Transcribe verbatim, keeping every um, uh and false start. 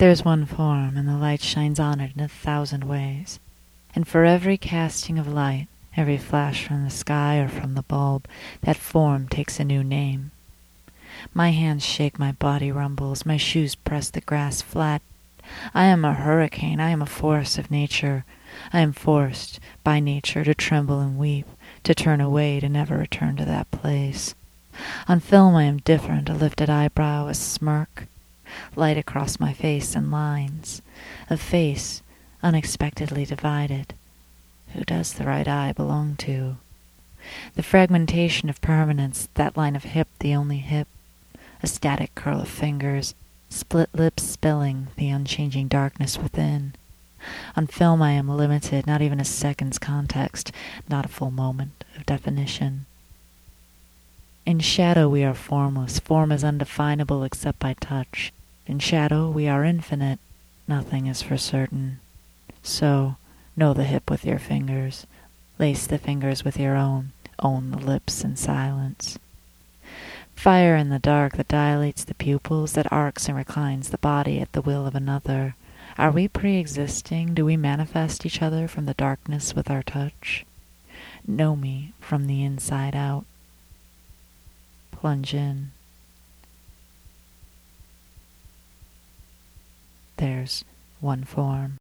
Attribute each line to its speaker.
Speaker 1: There's one form, and the light shines on it in a thousand ways. And for every casting of light, every flash from the sky or from the bulb, that form takes a new name. My hands shake, my body rumbles, my shoes press the grass flat. I am a hurricane, I am a force of nature. I am forced by nature to tremble and weep, to turn away, to never return to that place. On film I am different, a lifted eyebrow, a smirk, light across my face and lines, a face unexpectedly divided. Who does the right eye belong to? The fragmentation of permanence, that line of hip, the only hip, a static curl of fingers, split lips spilling the unchanging darkness within. On film I am limited, not even a second's context, not a full moment of definition. In shadow we are formless, form is undefinable except by touch. In shadow we are infinite, nothing is for certain. So, know the hip with your fingers, lace the fingers with your own, own the lips in silence. Fire in the dark that dilates the pupils, that arcs and reclines the body at the will of another. Are we pre-existing? Do we manifest each other from the darkness with our touch? Know me from the inside out. Plunge in. There's one form.